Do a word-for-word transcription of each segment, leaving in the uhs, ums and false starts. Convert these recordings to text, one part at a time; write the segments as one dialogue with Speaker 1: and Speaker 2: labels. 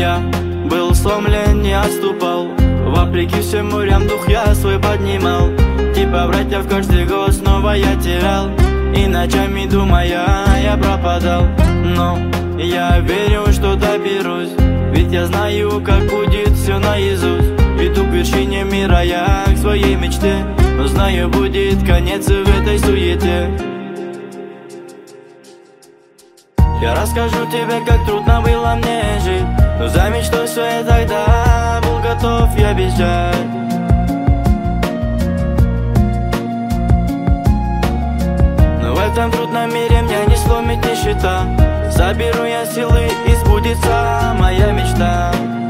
Speaker 1: Я был сломлен, не отступал. Вопреки всем морям дух я свой поднимал. Типа братьев каждый год снова я терял. И ночами думая я пропадал. Но я верю, что доберусь, ведь я знаю, как будет все наизусть. Иду к вершине мира я к своей мечте, но знаю, будет конец в этой суете. Я расскажу тебе, как трудно было мне жить, но заметь, что все я тогда был готов я бежать. Но в этом трудном мире меня не сломит нищета. Соберу я силы и сбудется моя мечта.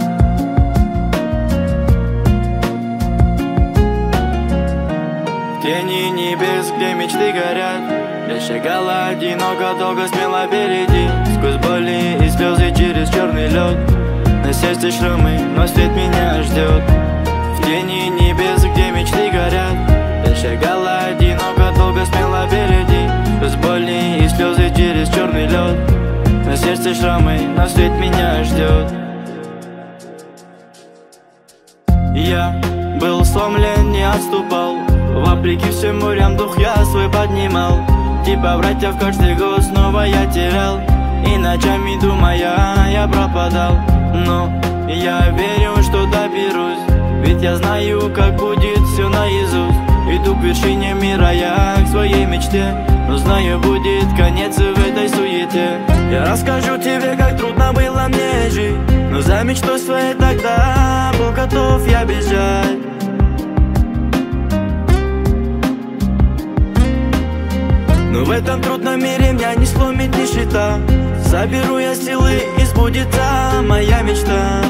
Speaker 1: В тени небес, где мечты горят, я шагала одиноко, долго, смело впереди. Сквозь боли и слезы через черный лед. На сердце шрамы, но свет меня ждет. В тени небес, где мечты горят, я шагала одиноко, долго, смело впереди. Сквозь боли и слезы через черный лед. На сердце шрамы, но свет меня ждет. Я был сломлен, не отступал. Вопреки всем морям дух я свой поднимал. Типа братьев каждый год снова я терял. И ночами думая я пропадал. Но я верю, что доберусь, ведь я знаю, как будет все наизусть. Иду к вершине мира я к своей мечте, но знаю, будет конец в этой суете. Я расскажу тебе, как трудно было мне жить, но за мечтой своей тогда был готов я бежать. Но в этом трудном мире меня не сломит нищета. Соберу я силы и сбудется моя мечта.